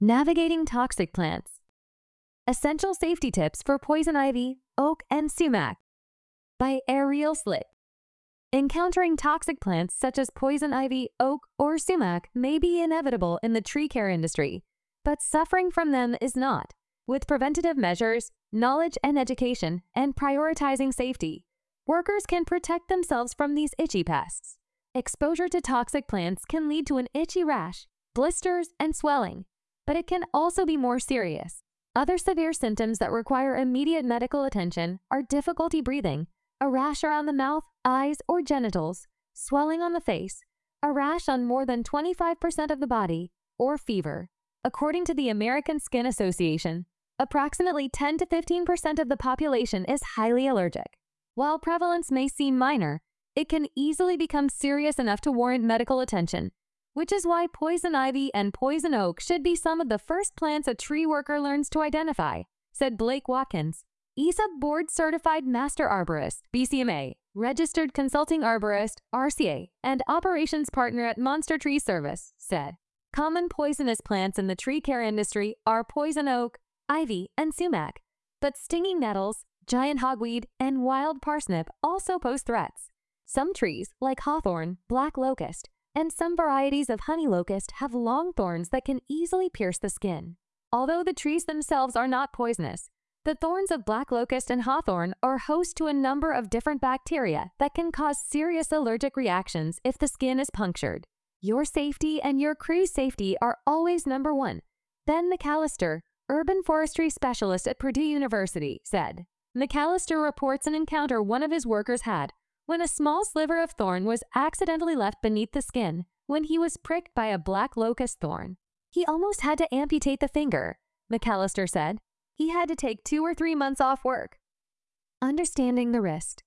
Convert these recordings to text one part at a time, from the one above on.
Navigating toxic plants. Essential safety tips for poison ivy, oak, and sumac by Ariel Slick. Encountering toxic plants such as poison ivy, oak, or sumac may be inevitable in the tree care industry, but suffering from them is not. With preventative measures, knowledge and education, and prioritizing safety, workers can protect themselves from these itchy pests. Exposure to toxic plants can lead to an itchy rash, blisters, and swelling, but it can also be more serious. Other severe symptoms that require immediate medical attention are difficulty breathing, a rash around the mouth, eyes, or genitals, swelling on the face, a rash on more than 25% of the body, or fever. According to the American Skin Association, approximately 10 to 15% of the population is highly allergic. While prevalence may seem minor, it can easily become serious enough to warrant medical attention, which is why poison ivy and poison oak should be some of the first plants a tree worker learns to identify, said Blake Watkins, ESA board-certified master arborist, BCMA, registered consulting arborist, RCA, and operations partner at Monster Tree Service, said. Common poisonous plants in the tree care industry are poison oak, ivy, and sumac, but stinging nettles, giant hogweed, and wild parsnip also pose threats. Some trees, like hawthorn, black locust, and some varieties of honey locust have long thorns that can easily pierce the skin. Although the trees themselves are not poisonous, the thorns of black locust and hawthorn are host to a number of different bacteria that can cause serious allergic reactions if the skin is punctured. Your safety and your crew's safety are always number one, Ben McAllister, urban forestry specialist at Purdue University, said. McAllister reports an encounter one of his workers had when a small sliver of thorn was accidentally left beneath the skin when he was pricked by a black locust thorn. He almost had to amputate the finger, McAllister said. He had to take 2 or 3 months off work. Understanding the wrist.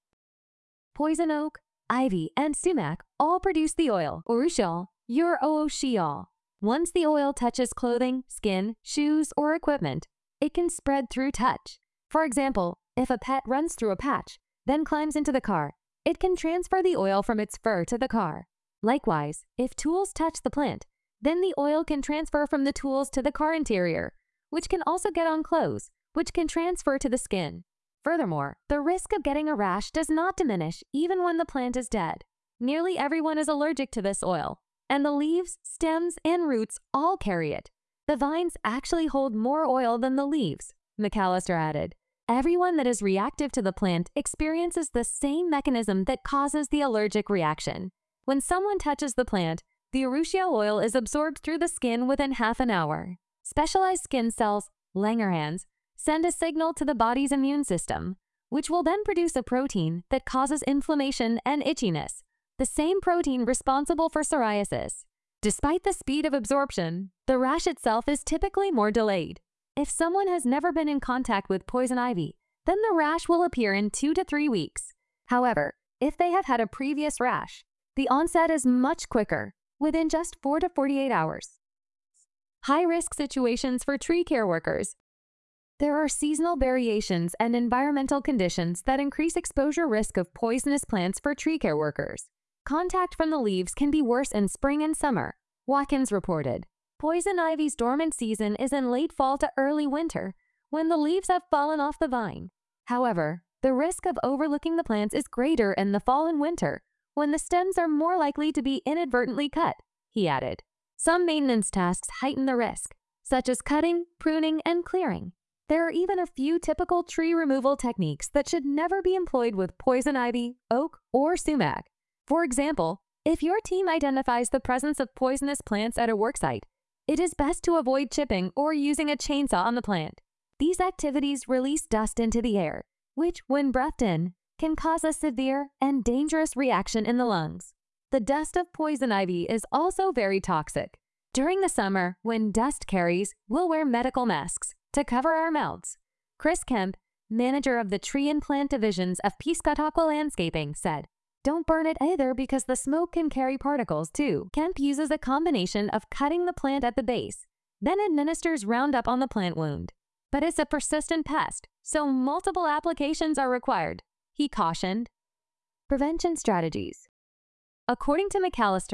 Poison oak, ivy, and sumac all produce the oil, urushiol, urushiol. Once the oil touches clothing, skin, shoes, or equipment, it can spread through touch. For example, if a pet runs through a patch, then climbs into the car, it can transfer the oil from its fur to the car. Likewise, if tools touch the plant, then the oil can transfer from the tools to the car interior, which can also get on clothes, which can transfer to the skin. Furthermore, the risk of getting a rash does not diminish even when the plant is dead. Nearly everyone is allergic to this oil, and the leaves, stems, and roots all carry it. The vines actually hold more oil than the leaves, McAllister added. Everyone that is reactive to the plant experiences the same mechanism that causes the allergic reaction. When someone touches the plant, the urushiol oil is absorbed through the skin within half an hour. Specialized skin cells, Langerhans, send a signal to the body's immune system, which will then produce a protein that causes inflammation and itchiness, the same protein responsible for psoriasis. Despite the speed of absorption, the rash itself is typically more delayed. If someone has never been in contact with poison ivy, then the rash will appear in 2 to 3 weeks. However, if they have had a previous rash, the onset is much quicker, within just 4 to 48 hours. High-risk situations for tree care workers. There are seasonal variations and environmental conditions that increase exposure risk of poisonous plants for tree care workers. Contact from the leaves can be worse in spring and summer, Watkins reported. Poison ivy's dormant season is in late fall to early winter, when the leaves have fallen off the vine. However, the risk of overlooking the plants is greater in the fall and winter, when the stems are more likely to be inadvertently cut, he added. Some maintenance tasks heighten the risk, such as cutting, pruning, and clearing. There are even a few typical tree removal techniques that should never be employed with poison ivy, oak, or sumac. For example, if your team identifies the presence of poisonous plants at a worksite, it is best to avoid chipping or using a chainsaw on the plant. These activities release dust into the air, which, when breathed in, can cause a severe and dangerous reaction in the lungs. The dust of poison ivy is also very toxic. During the summer, when dust carries, we'll wear medical masks to cover our mouths. Chris Kemp, manager of the tree and plant divisions of Piscataqua Landscaping, said, "Don't burn it either because the smoke can carry particles too." Kemp uses a combination of cutting the plant at the base, then administers Roundup on the plant wound. But it's a persistent pest, so multiple applications are required, he cautioned. Prevention strategies. According to McAllister,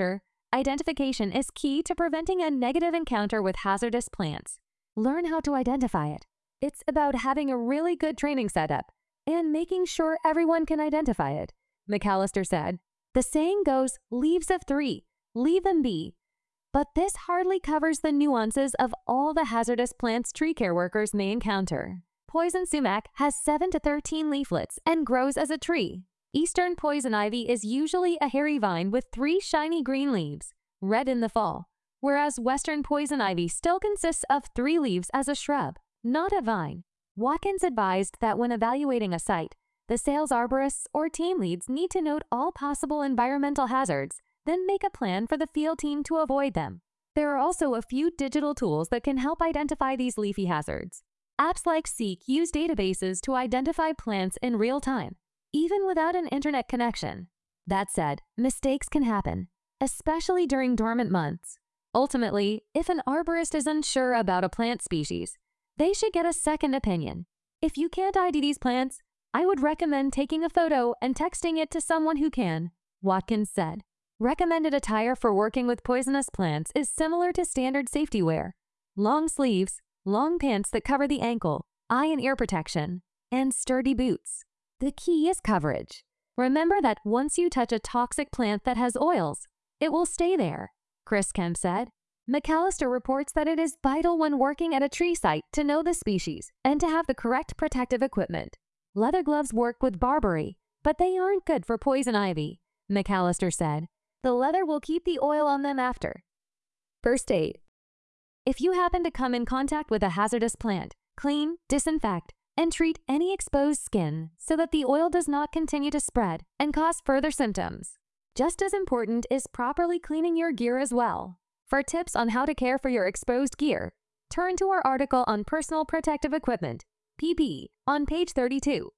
Identification is key to preventing a negative encounter with hazardous plants. Learn how to identify it. It's about having a really good training setup and making sure everyone can identify it, McAllister said. The saying goes, leaves of three, leave them be. But this hardly covers the nuances of all the hazardous plants tree care workers may encounter. Poison sumac has 7 to 13 leaflets and grows as a tree. Eastern poison ivy is usually a hairy vine with 3 shiny green leaves, red in the fall, whereas western poison ivy still consists of 3 leaves as a shrub, not a vine. Watkins advised that when evaluating a site, the sales arborists or team leads need to note all possible environmental hazards, then make a plan for the field team to avoid them. There are also a few digital tools that can help identify these leafy hazards. Apps like Seek use databases to identify plants in real time, even without an internet connection. That said, mistakes can happen, especially during dormant months. Ultimately, if an arborist is unsure about a plant species, they should get a second opinion. If you can't ID these plants, I would recommend taking a photo and texting it to someone who can, Watkins said. Recommended attire for working with poisonous plants is similar to standard safety wear. Long sleeves, long pants that cover the ankle, eye and ear protection, and sturdy boots. The key is coverage. Remember that once you touch a toxic plant that has oils, it will stay there, Chris Kemp said. McAllister reports that it is vital when working at a tree site to know the species and to have the correct protective equipment. Leather gloves work with barberry, but they aren't good for poison ivy, McAllister said. The leather will keep the oil on them after. First aid. If you happen to come in contact with a hazardous plant, clean, disinfect, and treat any exposed skin so that the oil does not continue to spread and cause further symptoms. Just as important is properly cleaning your gear as well. For tips on how to care for your exposed gear, turn to our article on personal protective equipment, PPE, on page 32.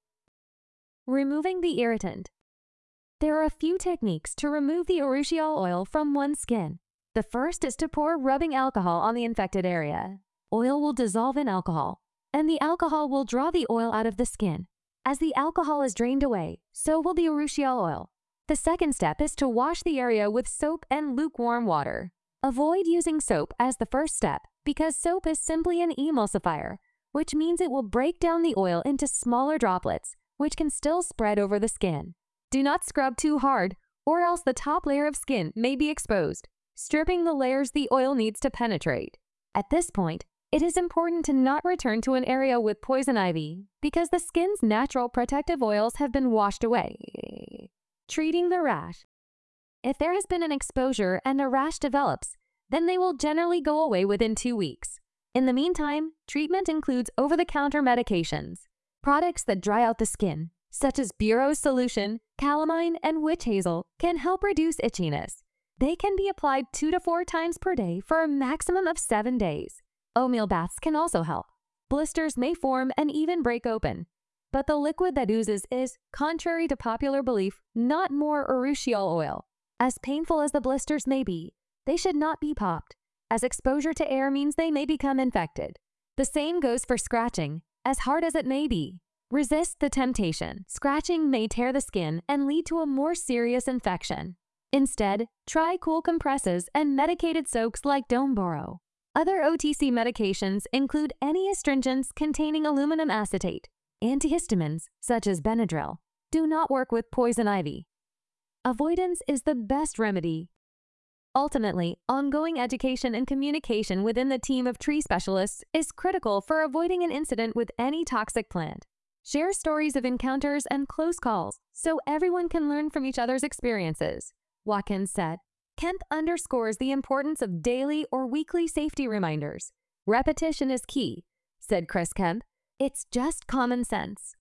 Removing the irritant. There are a few techniques to remove the urushiol oil from one's skin. The first is to pour rubbing alcohol on the infected area. Oil will dissolve in alcohol, and the alcohol will draw the oil out of the skin. As the alcohol is drained away, so will the urushiol oil. The second step is to wash the area with soap and lukewarm water. Avoid using soap as the first step because soap is simply an emulsifier, which means it will break down the oil into smaller droplets, which can still spread over the skin. Do not scrub too hard, or else the top layer of skin may be exposed, stripping the layers the oil needs to penetrate. At this point, it is important to not return to an area with poison ivy because the skin's natural protective oils have been washed away. Treating the rash. If there has been an exposure and a rash develops, then they will generally go away within 2 weeks. In the meantime, treatment includes over-the-counter medications, products that dry out the skin, such as Bureau's solution, calamine, and witch hazel, can help reduce itchiness. They can be applied 2 to 4 times per day for a maximum of 7 days. Oatmeal baths can also help. Blisters may form and even break open, but the liquid that oozes is, contrary to popular belief, not more urushiol oil. As painful as the blisters may be, they should not be popped, as exposure to air means they may become infected. The same goes for scratching, as hard as it may be. Resist the temptation. Scratching may tear the skin and lead to a more serious infection. Instead, try cool compresses and medicated soaks like Domboro. Other OTC medications include any astringents containing aluminum acetate. Antihistamines, such as Benadryl, do not work with poison ivy. Avoidance is the best remedy. Ultimately, ongoing education and communication within the team of tree specialists is critical for avoiding an incident with any toxic plant. Share stories of encounters and close calls so everyone can learn from each other's experiences, Watkins said. Kemp underscores the importance of daily or weekly safety reminders. Repetition is key, said Chris Kemp. It's just common sense.